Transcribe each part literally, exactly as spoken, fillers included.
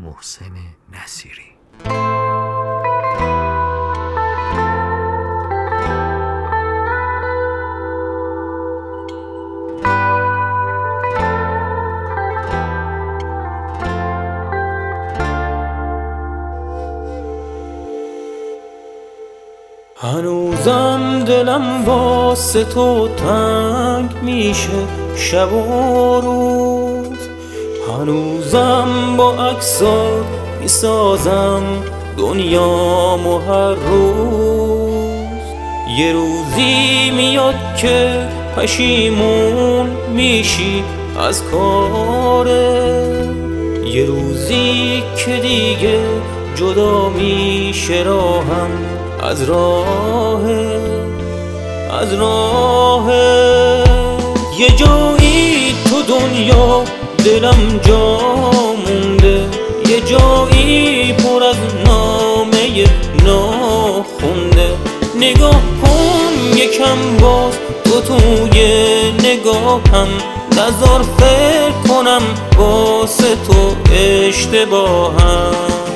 محسن نصیری. هنوزم دلم واسه تو تنگ میشه شب و روز، هنوزم با عکسات میسازم دنیامو هر روز. یه روزی میاد که پشیمون میشی از کاره، یه روزی که دیگه جدا میشه راهم از راه از راه یه جایی تو دنیا دلم جا مونده، یه جایی پر از نامه ناخونده. نگاه کن یکم باز تو توی نگاهم، نذار فکر کنم واسه تو اشتباهم.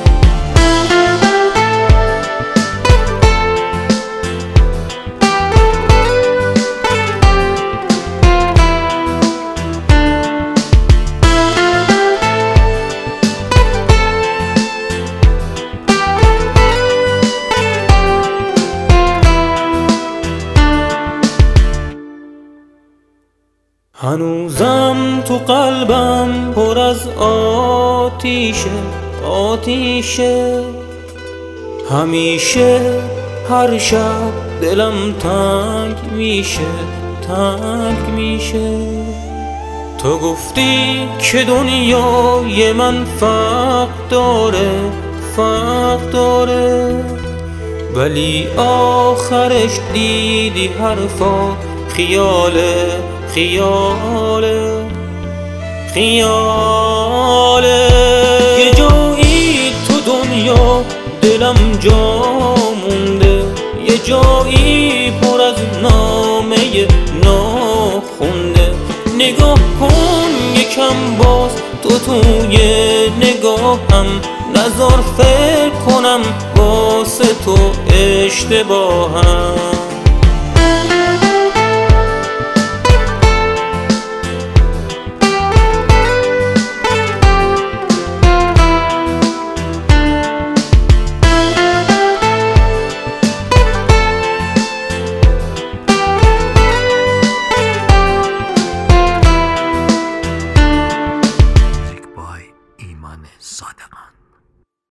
هنوزم تو قلبم پر از آتیشه آتیشه، همیشه هر شب دلم تنگ میشه تنگ میشه. تو گفتی که دنیای من فرق داره فرق داره، ولی آخرش دیدی حرفا خیاله خیاله خیاله. یه جایی تو دنیا دلم جا مونده، یه جایی پر از نامه ناخونده. نگاه کن یکم باز تو توی نگاهم، نذار فکر کنم واسه تو اشتباهم. ایمان صادقان.